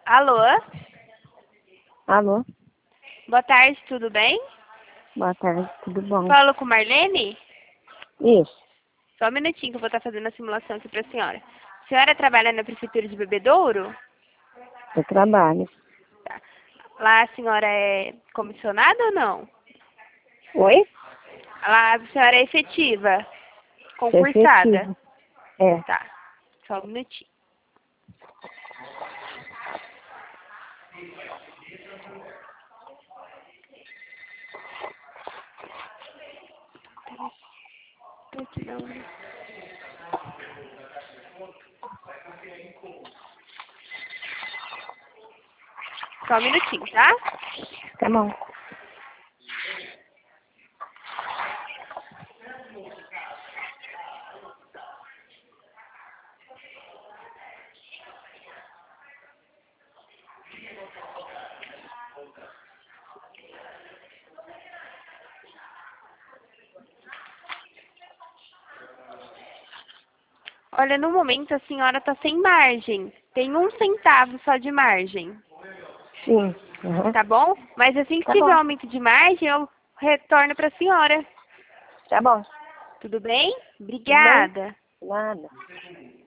Alô? Alô? Boa tarde, tudo bem? Boa tarde, tudo bom? Falo com Marlene? Isso, Só um minutinho que eu vou estar fazendo a simulação aqui para a senhora. A senhora trabalha na Prefeitura de Bebedouro? eu trabalho. Tá. Lá a senhora é comissionada ou não? Oi? Lá a senhora é efetiva? Sou Concursada? efetivo. É, Tá. Só um minutinho. Aqui não. Só um minutinho, tá? tá bom. Olha, no momento a senhora tá sem margem. Tem 1 centavo só de margem. Sim, uhum. Tá bom? Mas assim que Tá tiver bom, aumento de margem, eu retorno pra senhora. tá bom. Tudo bem? Tudo bem? Obrigada. Nada.